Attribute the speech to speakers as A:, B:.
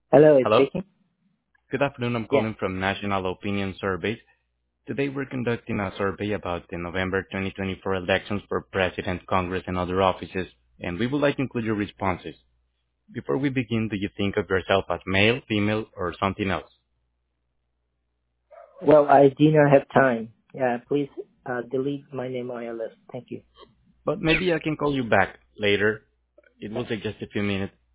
A: Hello, it's
B: Hello.
A: speaking.
B: Good afternoon. I'm
A: Yeah.
B: calling from National Opinion Surveys. Today we're conducting a survey about the November 2024 elections for President, Congress, and other offices, and we would like to include your responses. Before we begin, do you think of yourself as male, female, or something else?
A: Well, I do not have time. Yeah, please delete my name on your list. Thank you.
B: But maybe I can call you back later. It will take just a few minutes.